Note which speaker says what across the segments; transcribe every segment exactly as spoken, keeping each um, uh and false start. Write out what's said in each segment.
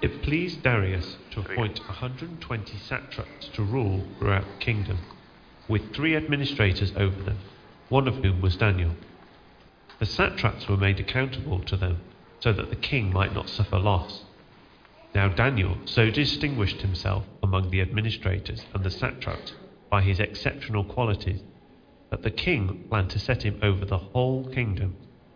Speaker 1: It pleased Darius to appoint one hundred twenty satraps to rule throughout the kingdom, with three administrators over them, one of whom was Daniel. The satraps were made accountable to them, so that the king might not suffer loss. Now Daniel so distinguished himself among the administrators and the satraps by his exceptional qualities, that the king planned to set him over the whole kingdom.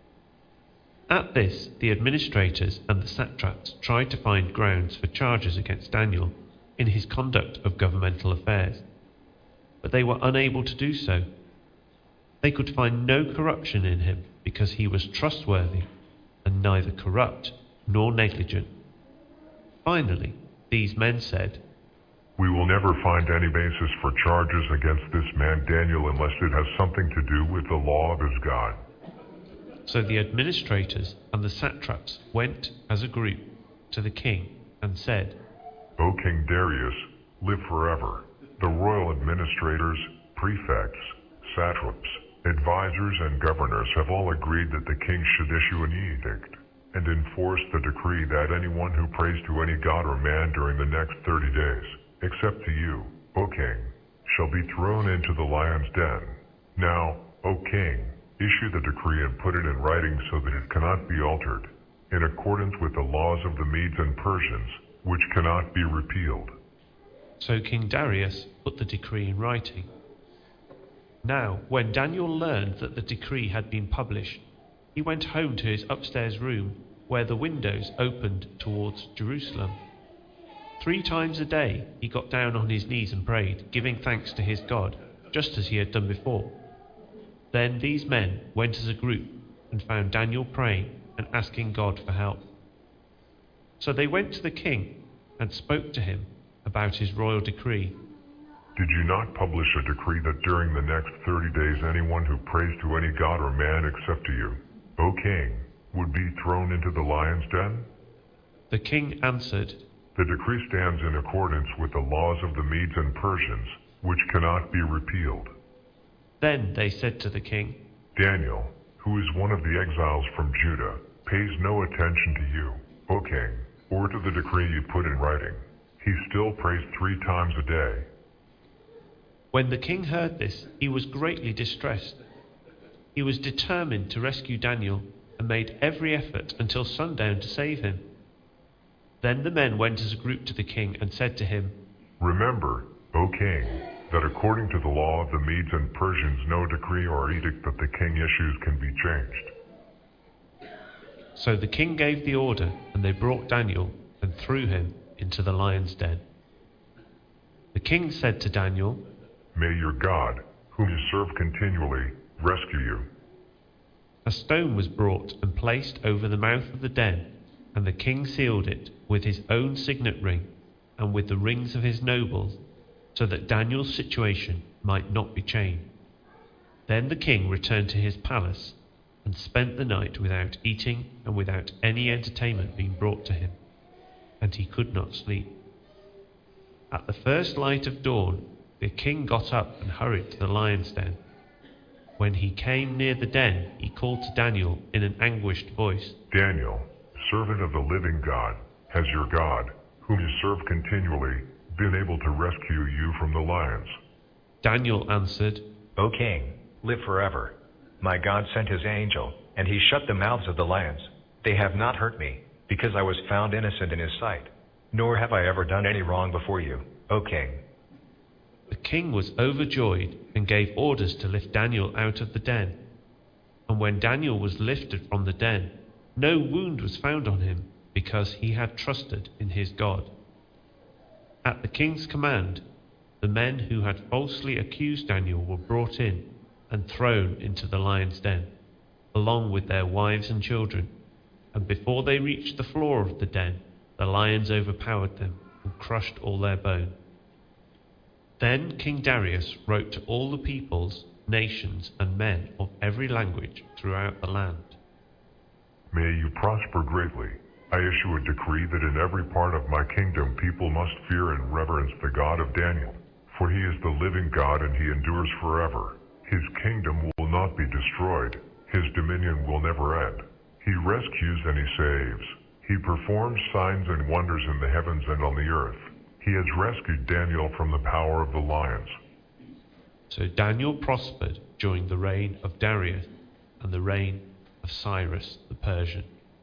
Speaker 1: At this, the administrators and the satraps tried to find grounds for charges against Daniel in his conduct of governmental affairs, but they were unable to do so. They could find no corruption in him because he was trustworthy and neither corrupt nor negligent. Finally, these men said,
Speaker 2: "We will never find any basis for charges against this man Daniel unless it has something to do with the law of his God."
Speaker 1: So the administrators and the satraps went as a group to the king and said,
Speaker 2: "O King Darius, live forever. The royal administrators, prefects, satraps, advisors, and governors have all agreed that the king should issue an edict and enforce the decree that anyone who prays to any god or man during the next thirty days, except to you, O king, shall be thrown into the lion's den. Now, O king, issue the decree and put it in writing so that it cannot be altered, in accordance with the laws of the Medes and Persians, which cannot be repealed."
Speaker 1: So King Darius put the decree in writing. Now, when Daniel learned that the decree had been published, he went home to his upstairs room, where the windows opened towards Jerusalem. Three times a day he got down on his knees and prayed, giving thanks to his God, just as he had done before. Then these men went as a group and found Daniel praying and asking God for help. So they went to the king and spoke to him about his royal decree.
Speaker 2: "Did you not publish a decree that during the next thirty days anyone who prays to any god or man except to you, O king, would be thrown into the lion's den?"
Speaker 1: The king answered,
Speaker 2: "The decree stands in accordance with the laws of the Medes and Persians, which cannot be repealed."
Speaker 1: Then they said to the king,
Speaker 2: "Daniel, who is one of the exiles from Judah, pays no attention to you, O king, or to the decree you put in writing. He still prays three times a day."
Speaker 1: When the king heard this, he was greatly distressed. He was determined to rescue Daniel and made every effort until sundown to save him. Then the men went as a group to the king and said to him,
Speaker 2: "Remember, O king, that according to the law of the Medes and Persians, no decree or edict that the king issues can be changed."
Speaker 1: So the king gave the order, and they brought Daniel and threw him into the lion's den. The king said to Daniel,
Speaker 2: "May your God, whom you serve continually, rescue you."
Speaker 1: A stone was brought and placed over the mouth of the den, and the king sealed it with his own signet ring and with the rings of his nobles, so that Daniel's situation might not be changed. Then the king returned to his palace and spent the night without eating and without any entertainment being brought to him, and he could not sleep. At the first light of dawn, the king got up and hurried to the lion's den. When he came near the den, he called to Daniel in an anguished voice,
Speaker 2: "Daniel, servant of the living God, has your God, whom you serve continually, been able to rescue you from the lions?"
Speaker 1: Daniel answered,
Speaker 3: "O king, live forever. My God sent his angel, and he shut the mouths of the lions. They have not hurt me, because I was found innocent in his sight, nor have I ever done any wrong before you, O king."
Speaker 1: The king was overjoyed and gave orders to lift Daniel out of the den. And when Daniel was lifted from the den, no wound was found on him, because he had trusted in his God. At the king's command, the men who had falsely accused Daniel were brought in and thrown into the lion's den, along with their wives and children. And before they reached the floor of the den, the lions overpowered them and crushed all their bone. Then King Darius wrote to all the peoples, nations, and men of every language throughout the land.
Speaker 2: "May you prosper greatly. I issue a decree that in every part of my kingdom people must fear and reverence the God of Daniel, for he is the living God and he endures forever. His kingdom will not be destroyed. His dominion will never end. He rescues and he saves. He performs signs and wonders in the heavens and on the earth. He has rescued Daniel from the power of the lions.
Speaker 1: So Daniel prospered during the reign of Darius and the reign of Cyrus the Persian.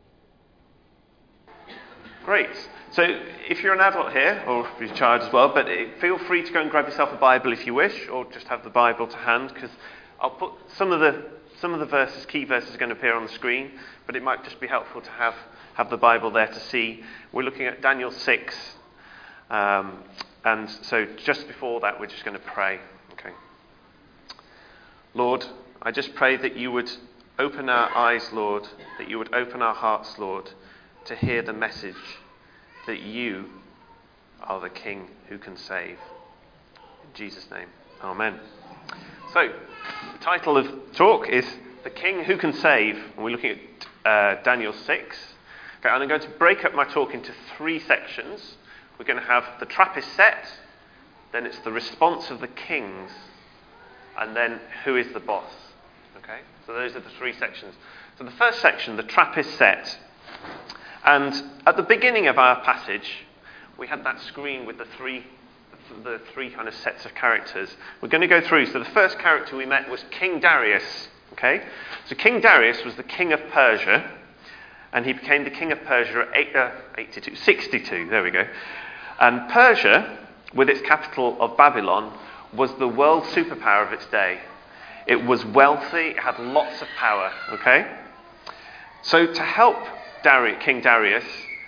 Speaker 4: Great. So if you're an adult here, or if you're a child as well, but feel free to go and grab yourself a Bible if you wish, or just have the Bible to hand, because I'll put some of the some of the verses, key verses, are going to appear on the screen, but it might just be helpful to have have the Bible there to see. We're looking at Daniel six, um, and so just before that, we're just going to pray. Okay. Lord, I just pray that you would open our eyes, Lord, that you would open our hearts, Lord, to hear the message that you are the King who can save. In Jesus' name, amen. So, the title of the talk is The King Who Can Save, and we're looking at uh, Daniel six. Okay, and I'm going to break up my talk into three sections. We're going to have the trap is set, then it's the response of the kings, and then who is the boss. Okay, so those are the three sections. So the first section, the trap is set. And at the beginning of our passage, we had that screen with the three, the three kind of sets of characters. We're going to go through. So the first character we met was King Darius. Okay, so King Darius was the king of Persia, and he became the king of Persia at eight, uh, eighty-two, sixty-two. There we go. And Persia, with its capital of Babylon, was the world superpower of its day. It was wealthy. It had lots of power. Okay, so to help Darius, King Darius,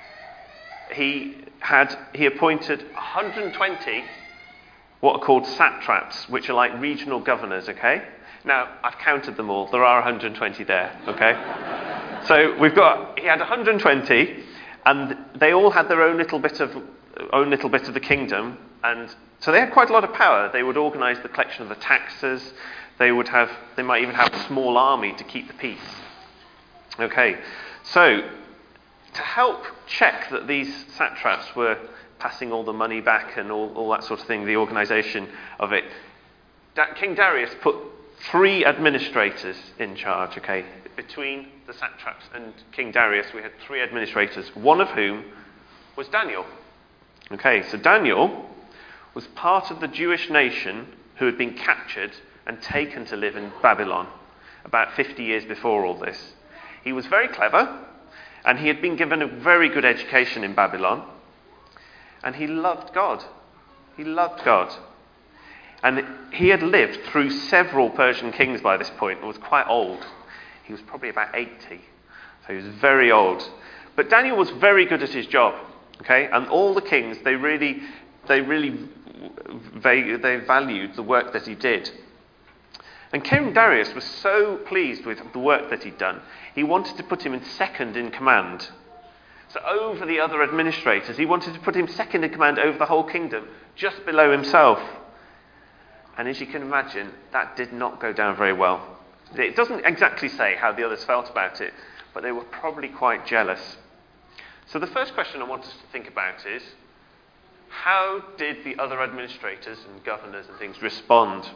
Speaker 4: he had he appointed one hundred twenty what are called satraps, which are like regional governors. Okay, now I've counted them all. There are one hundred twenty there. Okay, so we've got he had one hundred twenty, and they all had their own little bit of own little bit of the kingdom, and so they had quite a lot of power. They would organise the collection of the taxes. They would have they might even have a small army to keep the peace. Okay, so to help check that these satraps were passing all the money back and all, all that sort of thing, the organisation of it, da- King Darius put three administrators in charge, okay? Between the satraps and King Darius, we had three administrators, one of whom was Daniel. Okay, so Daniel was part of the Jewish nation who had been captured and taken to live in Babylon about fifty years before all this. He was very clever, and he had been given a very good education in Babylon. And he loved God. He loved God. And he had lived through several Persian kings by this point and was quite old. He was probably about eighty. So he was very old. But Daniel was very good at his job. Okay? And all the kings, they really, they really they, they valued the work that he did. And King Darius was so pleased with the work that he'd done, he wanted to put him in second in command. So over the other administrators, he wanted to put him second in command over the whole kingdom, just below himself. And as you can imagine, that did not go down very well. It doesn't exactly say how the others felt about it, but they were probably quite jealous. So the first question I want us to think about is, how did the other administrators and governors and things respond?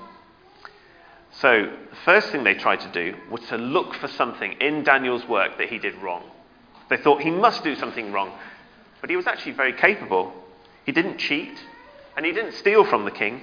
Speaker 4: So the first thing they tried to do was to look for something in Daniel's work that he did wrong. They thought he must do something wrong, but he was actually very capable. He didn't cheat, and he didn't steal from the king.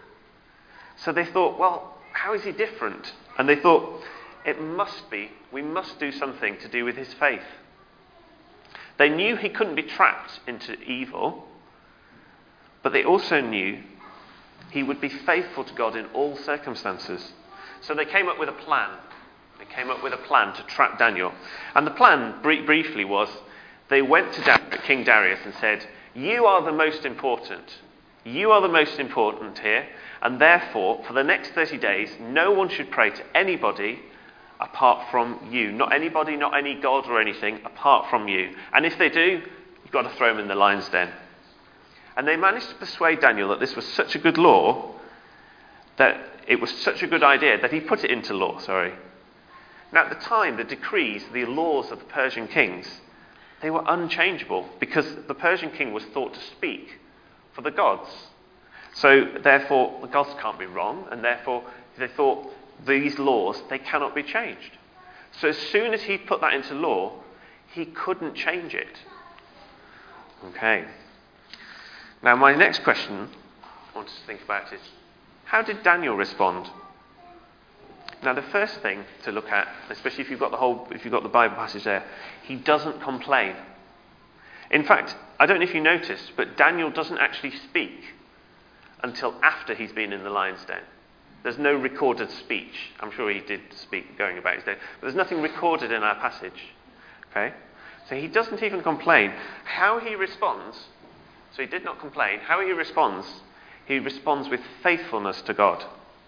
Speaker 4: So they thought, well, how is he different? And they thought, it must be, we must do something to do with his faith. They knew he couldn't be trapped into evil, but they also knew he would be faithful to God in all circumstances. So they came up with a plan. They came up with a plan to trap Daniel. And the plan, br- briefly, was they went to da- King Darius and said, you are the most important. You are the most important here. And therefore, for the next thirty days, no one should pray to anybody apart from you. Not anybody, not any god or anything, apart from you. And if they do, you've got to throw them in the lion's den. And they managed to persuade Daniel that this was such a good law, that it was such a good idea, that he put it into law, sorry. Now at the time, the decrees, the laws of the Persian kings, they were unchangeable, because the Persian king was thought to speak for the gods. So therefore, the gods can't be wrong, and therefore they thought these laws, they cannot be changed. So as soon as he put that into law, he couldn't change it. Okay. Now, my next question I want us to think about is, how did Daniel respond? Now, the first thing to look at, especially if you've got the whole, if you've got the Bible passage there, he doesn't complain. In fact, I don't know if you noticed, but Daniel doesn't actually speak until after he's been in the lion's den. There's no recorded speech. I'm sure he did speak going about his day, but there's nothing recorded in our passage. Okay? So he doesn't even complain. How he responds, so he did not complain, how he responds, he responds with faithfulness to God.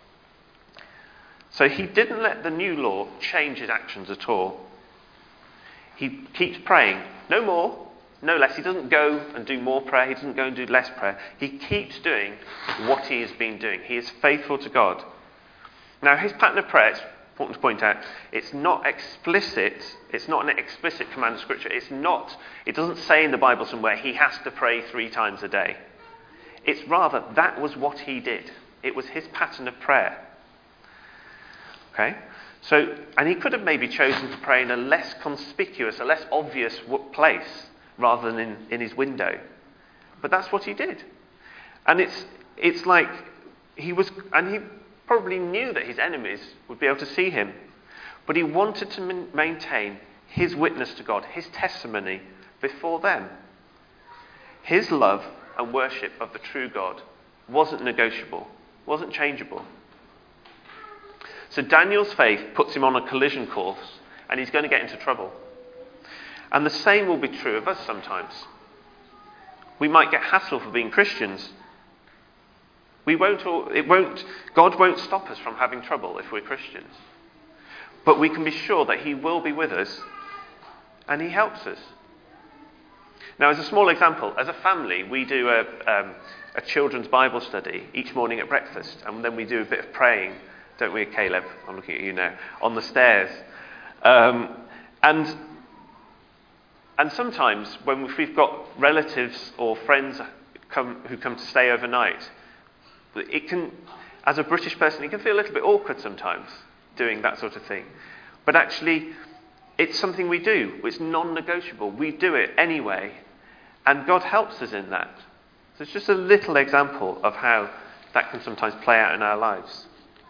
Speaker 4: So he didn't let the new law change his actions at all. He keeps praying. No more, no less. He doesn't go and do more prayer. He doesn't go and do less prayer. He keeps doing what he has been doing. He is faithful to God. Now, his pattern of prayer, it's important to point out, it's not explicit. It's not an explicit command of Scripture. It's not, it doesn't say in the Bible somewhere he has to pray three times a day. It's rather, that was what he did. It was his pattern of prayer. Okay? So, and he could have maybe chosen to pray in a less conspicuous, a less obvious place, rather than in, in his window. But that's what he did. And it's it's like he was, and he probably knew that his enemies would be able to see him. But he wanted to man- maintain his witness to God, his testimony before them. His love and worship of the true God wasn't negotiable, wasn't changeable. So Daniel's faith puts him on a collision course, and he's going to get into trouble. And the same will be true of us sometimes. We might get hassled for being Christians. We won't, all, it won't, God won't stop us from having trouble if we're Christians. But we can be sure that he will be with us, and he helps us. Now, as a small example, as a family, we do a, um, a children's Bible study each morning at breakfast, and then we do a bit of praying, don't we, Caleb? I'm looking at you now, on the stairs. Um, and and sometimes when we've got relatives or friends come, who come to stay overnight, it can, as a British person, it can feel a little bit awkward sometimes doing that sort of thing. But actually, it's something we do. It's non-negotiable. We do it anyway, and God helps us in that. So it's just a little example of how that can sometimes play out in our lives.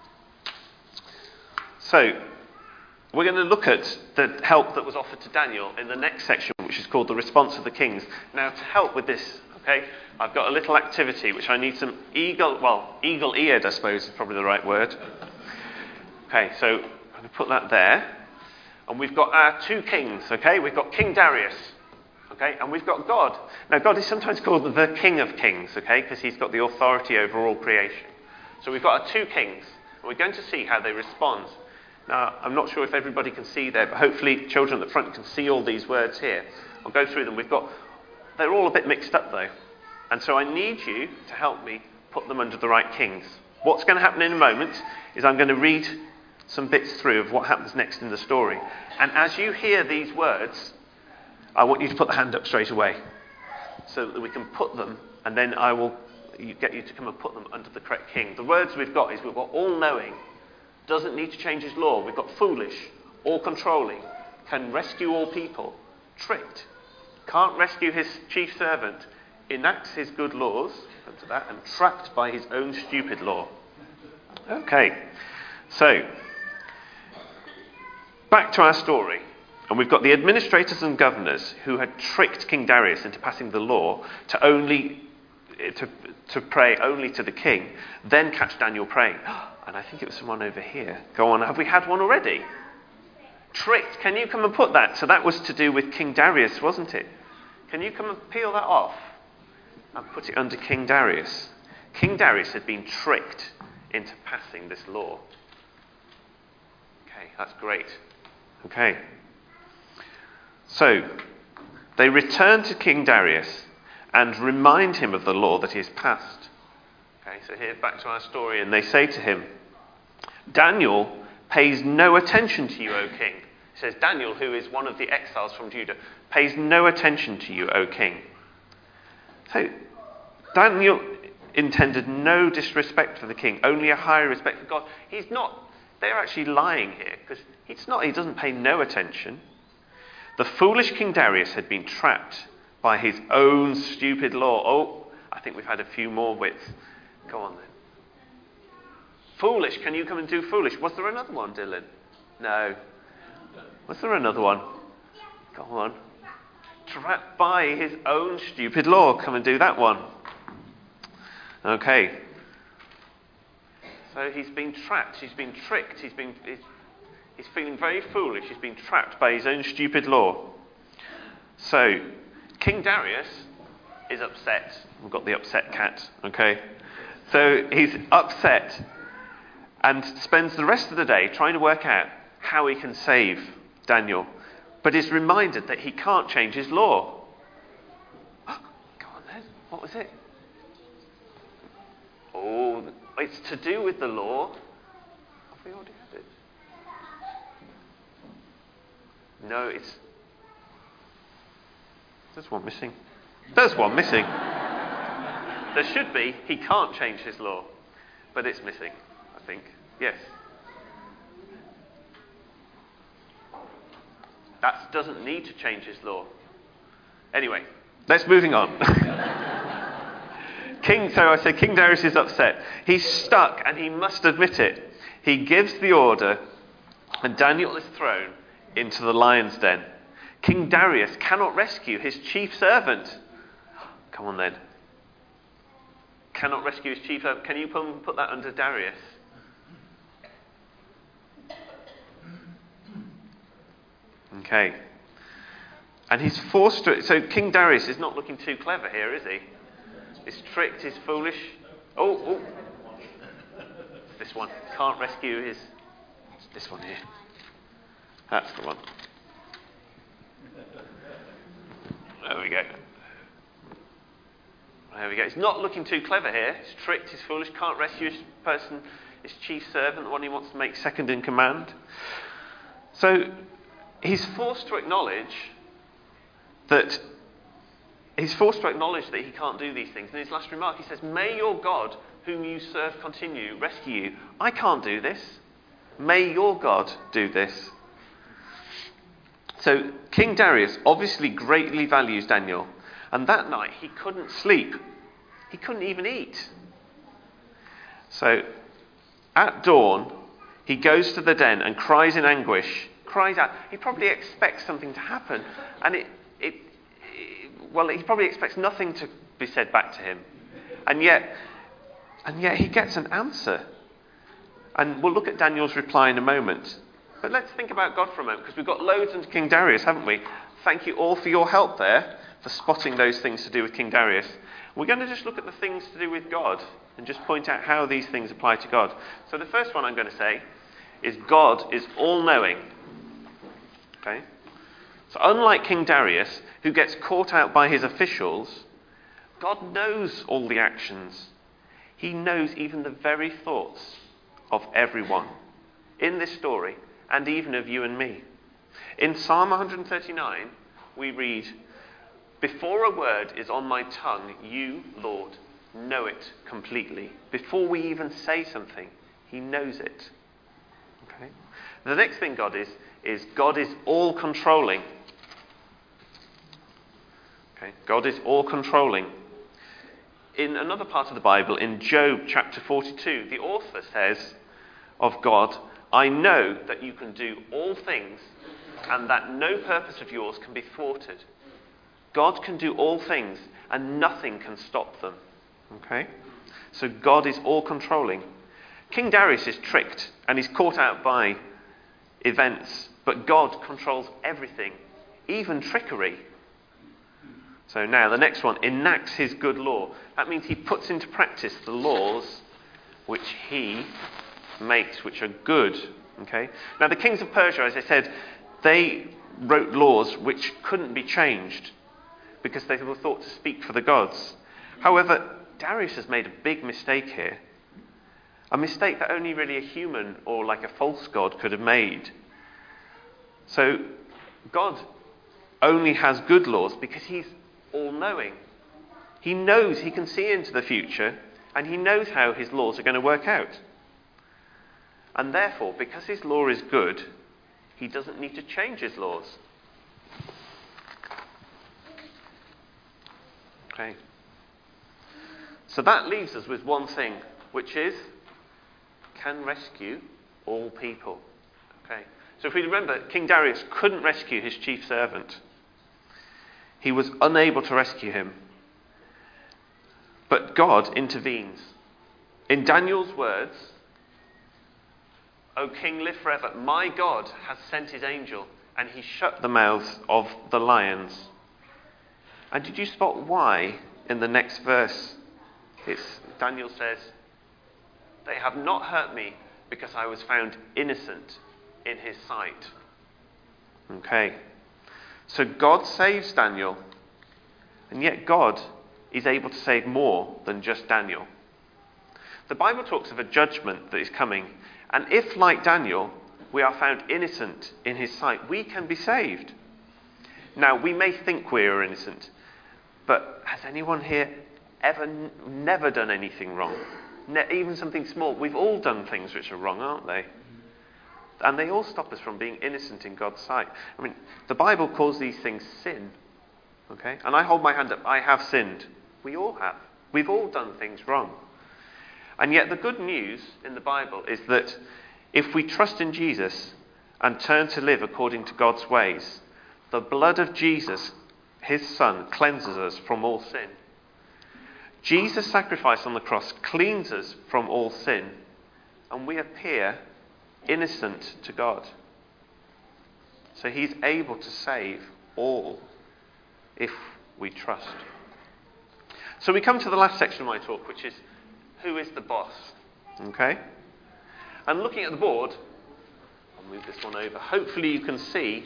Speaker 4: So, we're going to look at the help that was offered to Daniel in the next section, which is called the response of the kings. Now, to help with this, okay, I've got a little activity which I need some eagle, well, eagle-eared, I suppose is probably the right word. Okay, so I'm going to put that there. And we've got our two kings, okay? We've got King Darius, okay? And we've got God. Now, God is sometimes called the King of Kings, okay? Because he's got the authority over all creation. So we've got our two kings, and we're going to see how they respond. Now, I'm not sure if everybody can see there, but hopefully children at the front can see all these words here. I'll go through them. We've got, they're all a bit mixed up though. And so I need you to help me put them under the right kings. What's going to happen in a moment is I'm going to read some bits through of what happens next in the story. And as you hear these words, I want you to put the hand up straight away so that we can put them, and then I will get you to come and put them under the correct king. The words we've got is we've got all-knowing, doesn't need to change his law. We've got foolish, all-controlling, can rescue all people, tricked, can't rescue his chief servant, enacts his good laws, come to that, and trapped by his own stupid law. Okay, so back to our story. And we've got the administrators and governors who had tricked King Darius into passing the law to only to, to pray only to the king, then catch Daniel praying. And I think it was someone over here. Go on, have we had one already? Tricked. Can you come and put that? So that was to do with King Darius, wasn't it? Can you come and peel that off and put it under King Darius? King Darius had been tricked into passing this law. Okay, that's great. Okay. So, they return to King Darius and remind him of the law that he has passed. Okay, so here, back to our story, and they say to him, Daniel pays no attention to you, O king. It says, Daniel, who is one of the exiles from Judah, pays no attention to you, O king. So, Daniel intended no disrespect for the king, only a higher respect for God. He's not, they're actually lying here, because it's not, he doesn't pay no attention. The foolish King Darius had been trapped by his own stupid law. Oh, I think we've had a few more wits. Go on then. Foolish, can you come and do foolish? Was there another one, Dylan? No. Was there another one? Go on. Trapped by his own stupid law. Come and do that one. Okay. So he's been trapped. He's been tricked. He's been... He's, he's feeling very foolish. He's been trapped by his own stupid law. So, King Darius is upset. We've got the upset cat. Okay. So he's upset and spends the rest of the day trying to work out how he can save Daniel, but is reminded that he can't change his law. Oh, go on then. What was it? Oh, it's to do with the law. Have we already had it? No, it's... There's one missing. There's one missing. There should be. He can't change his law, but it's missing, I think. Yes. That doesn't need to change his law. Anyway, let's moving on. King, so I said King Darius is upset. He's stuck and he must admit it. He gives the order and Daniel is thrown into the lion's den. King Darius cannot rescue his chief servant. Come on then. Cannot rescue his chief servant. Can you put, put that under Darius? Okay. And he's forced to... So King Darius is not looking too clever here, is he? He's tricked, he's foolish. Oh, oh. It's this one. Can't rescue his... It's this one here. That's the one. There we go. There we go. He's not looking too clever here. He's tricked, he's foolish, can't rescue his person, his chief servant, the one he wants to make second in command. So he's forced to acknowledge that he's forced to acknowledge that he can't do these things. In his last remark, he says, "May your God, whom you serve, continue, rescue you." I can't do this. May your God do this. So King Darius obviously greatly values Daniel. And that night he couldn't sleep. He couldn't even eat. So at dawn, he goes to the den and cries in anguish. Cries out. He probably expects something to happen. And it, it, it well, he probably expects nothing to be said back to him. And yet, and yet he gets an answer. And we'll look at Daniel's reply in a moment. But let's think about God for a moment, because we've got loads into King Darius, haven't we? Thank you all for your help there, for spotting those things to do with King Darius. We're going to just look at the things to do with God and just point out how these things apply to God. So the first one I'm going to say is God is all-knowing. Okay? So unlike King Darius, who gets caught out by his officials, God knows all the actions. He knows even the very thoughts of everyone in this story, and even of you and me. In Psalm one thirty-nine, we read, "Before a word is on my tongue, you, Lord, know it completely." Before we even say something, he knows it. Okay? The next thing God is, is God is all-controlling. Okay? God is all-controlling. In another part of the Bible, in Job chapter forty-two, the author says of God, "I know that you can do all things and that no purpose of yours can be thwarted." God can do all things and nothing can stop them. Okay? So God is all-controlling. King Darius is tricked and he's caught out by events, but God controls everything, even trickery. So now the next one, enacts his good law. That means he puts into practice the laws which he makes, which are good. Okay? Now the kings of Persia, as I said, they wrote laws which couldn't be changed because they were thought to speak for the gods. However, Darius has made a big mistake here. A mistake that only really a human or like a false god could have made. So God only has good laws because he's all-knowing. He knows, he can see into the future, and he knows how his laws are going to work out. And therefore, because his law is good, he doesn't need to change his laws. Okay. So that leaves us with one thing, which is, can rescue all people. Okay. So if we remember, King Darius couldn't rescue his chief servant. He was unable to rescue him. But God intervenes. In Daniel's words, O king, live forever. My God has sent his angel, and he shut the mouths of the lions. And did you spot why in the next verse? It's, Daniel says, they have not hurt me because I was found innocent in his sight. Okay. So God saves Daniel, and yet God is able to save more than just Daniel. The Bible talks of a judgment that is coming, and if, like Daniel, we are found innocent in his sight, we can be saved. Now, we may think we are innocent, but has anyone here ever n- never done anything wrong? Ne- even something small. We've all done things which are wrong, aren't they? And they all stop us from being innocent in God's sight. I mean, the Bible calls these things sin. Okay? And I hold my hand up. I have sinned. We all have. We've all done things wrong. And yet the good news in the Bible is that if we trust in Jesus and turn to live according to God's ways, the blood of Jesus, his Son, cleanses us from all sin. Jesus' sacrifice on the cross cleans us from all sin, and we appear innocent to God. So he's able to save all if we trust. So we come to the last section of my talk, which is, who is the boss? Okay? And looking at the board, I'll move this one over. Hopefully you can see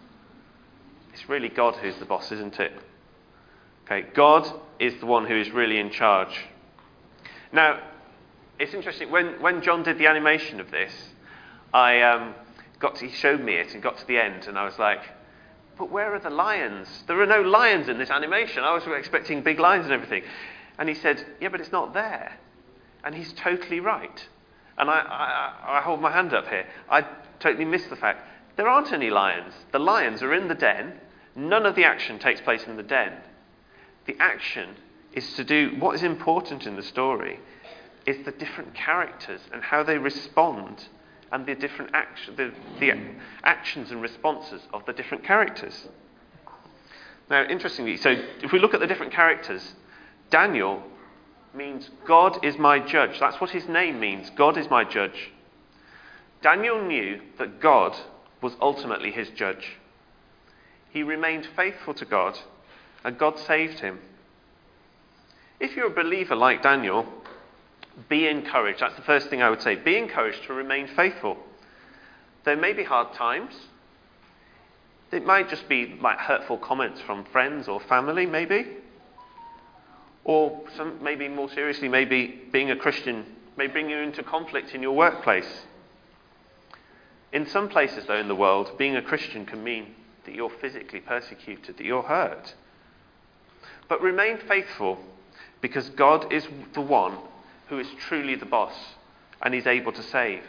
Speaker 4: it's really God who's the boss, isn't it? Okay, God is the one who is really in charge. Now, it's interesting, when, when John did the animation of this, I um, got to, he showed me it and got to the end, and I was like, but where are the lions? There are no lions in this animation. I was expecting big lions and everything. And he said, yeah, but it's not there. And he's totally right. And I, I, I hold my hand up here. I totally missed the fact there aren't any lions. The lions are in the den. None of the action takes place in the den. The action is to do what is important in the story is the different characters and how they respond, and the different action, the, the actions and responses of the different characters. Now, interestingly, so if we look at the different characters, Daniel means God is my judge. That's what his name means. God is my judge. Daniel knew that God was ultimately his judge. He remained faithful to God, and God saved him. If you're a believer like Daniel, be encouraged. That's the first thing I would say. Be encouraged to remain faithful. There may be hard times. It might just be like hurtful comments from friends or family, maybe. Or some, maybe more seriously, maybe being a Christian may bring you into conflict in your workplace. In some places, though, in the world, being a Christian can mean that you're physically persecuted, that you're hurt. But remain faithful, because God is the one who is truly the boss, and he's able to save.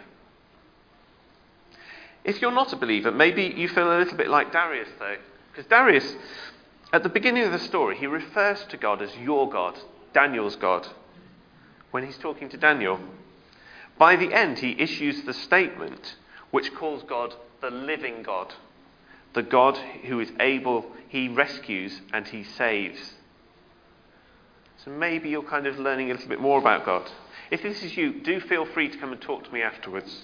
Speaker 4: If you're not a believer, maybe you feel a little bit like Darius, though. Because Darius, at the beginning of the story, he refers to God as your God, Daniel's God, when he's talking to Daniel. By the end, he issues the statement which calls God the living God, the God who is able, he rescues and he saves. So maybe you're kind of learning a little bit more about God. If this is you, do feel free to come and talk to me afterwards.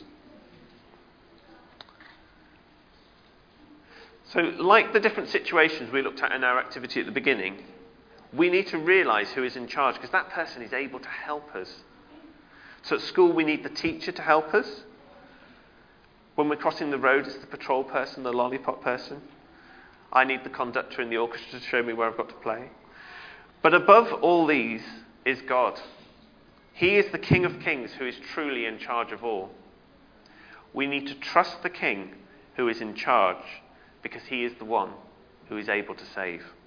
Speaker 4: So, like the different situations we looked at in our activity at the beginning, we need to realise who is in charge, because that person is able to help us. So at school, we need the teacher to help us. When we're crossing the road, it's the patrol person, the lollipop person. I need the conductor in the orchestra to show me where I've got to play. But above all these is God. He is the King of Kings who is truly in charge of all. We need to trust the King who is in charge, because he is the one who is able to save.